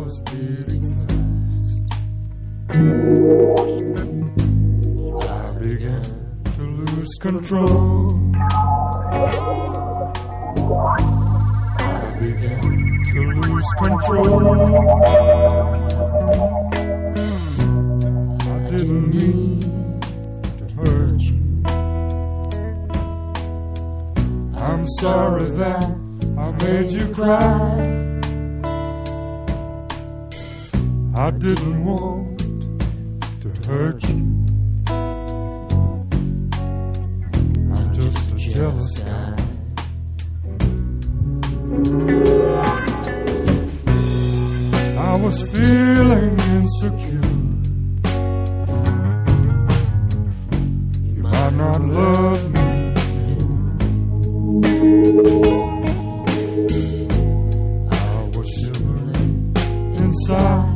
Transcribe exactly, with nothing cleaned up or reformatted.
was beating fast. I began to lose control. I began to lose control. I didn't mean to hurt you. I'm sorry that I made you cry. I didn't want to hurt you. I'm just a jealous guy. I was feeling insecure. You might not love me. I was shivering inside.